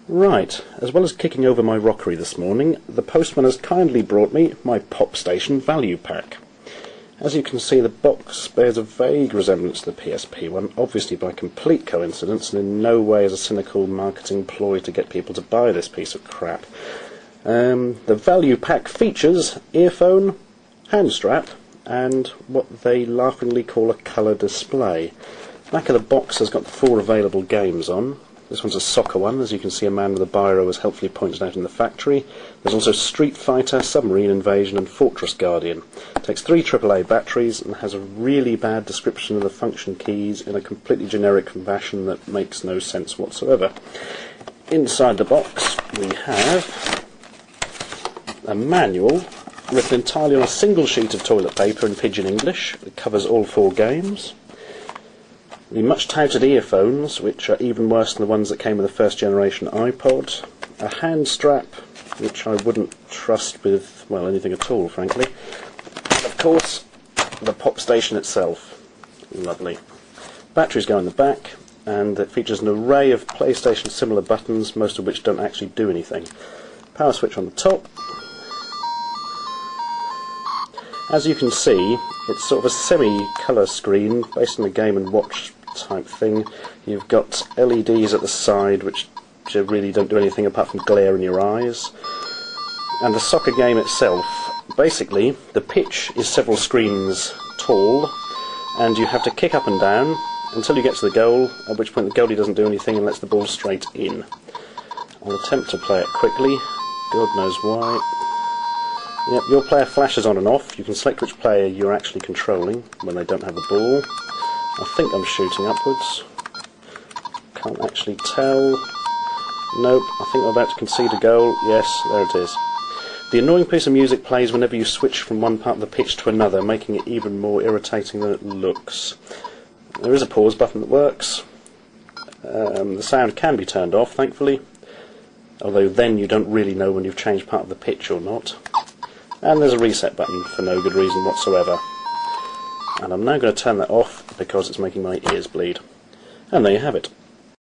Right, as well as kicking over my rockery this morning, the postman has kindly brought me my Pop Station value pack. As you can see, the box bears a vague resemblance to the PSP one, obviously by complete coincidence and in no way as a cynical marketing ploy to get people to buy this piece of crap. The value pack features earphone, hand strap, and what they laughingly call a colour display. The back of the box has got the 4 available games on. This one's a soccer one, as you can see a man with a biro has helpfully pointed out in the factory. There's also Street Fighter, Submarine Invasion and Fortress Guardian. It takes 3 AAA batteries and has a really bad description of the function keys in a completely generic fashion that makes no sense whatsoever. Inside the box we have a manual written entirely on a single sheet of toilet paper in pidgin English. It covers all 4 games. The much touted earphones, which are even worse than the ones that came with the first generation iPod. A hand strap, which I wouldn't trust with, well, anything at all, frankly. And of course, the Pop Station itself. Lovely. Batteries go in the back, and it features an array of PlayStation similar buttons, most of which don't actually do anything. Power switch on the top. As you can see, it's sort of a semi-colour screen based on the Game & Watch type thing. You've got LEDs at the side which really don't do anything apart from glare in your eyes. And the soccer game itself, basically the pitch is several screens tall and you have to kick up and down until you get to the goal, at which point the goalie doesn't do anything and lets the ball straight in. I'll attempt to play it quickly, God knows why. Yep, your player flashes on and off. You can select which player you're actually controlling when they don't have the ball. I think I'm shooting upwards. Can't actually tell. Nope, I think I'm about to concede a goal. Yes, there it is. The annoying piece of music plays whenever you switch from one part of the pitch to another, making it even more irritating than it looks. There is a pause button that works. The sound can be turned off, thankfully, although then you don't really know when you've changed part of the pitch or not. And there's a reset button for no good reason whatsoever. And I'm now going to turn that off because it's making my ears bleed. And there you have it.